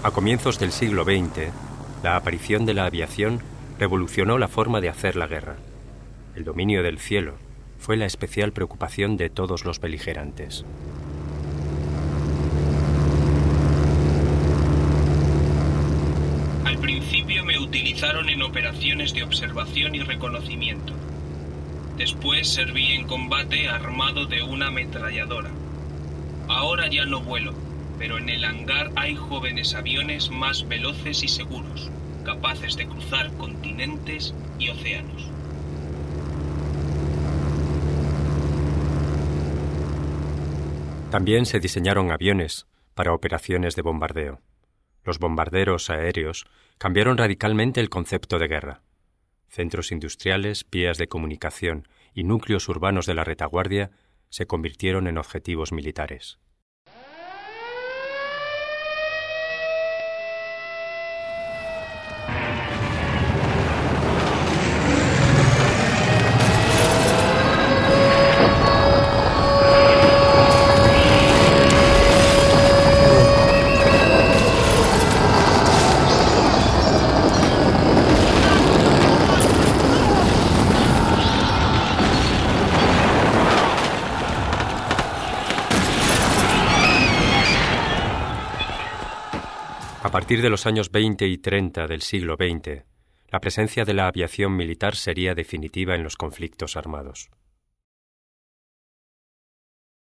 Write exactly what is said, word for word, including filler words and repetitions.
A comienzos del siglo veinte, la aparición de la aviación revolucionó la forma de hacer la guerra. El dominio del cielo fue la especial preocupación de todos los beligerantes. Al principio me utilizaron en operaciones de observación y reconocimiento. Después serví en combate armado de una ametralladora. Ahora ya no vuelo, pero en el hangar hay jóvenes aviones más veloces y seguros, capaces de cruzar continentes y océanos. También se diseñaron aviones para operaciones de bombardeo. Los bombarderos aéreos cambiaron radicalmente el concepto de guerra. Centros industriales, vías de comunicación y núcleos urbanos de la retaguardia se convirtieron en objetivos militares. A partir de los años veinte y treinta del siglo veinte, la presencia de la aviación militar sería definitiva en los conflictos armados.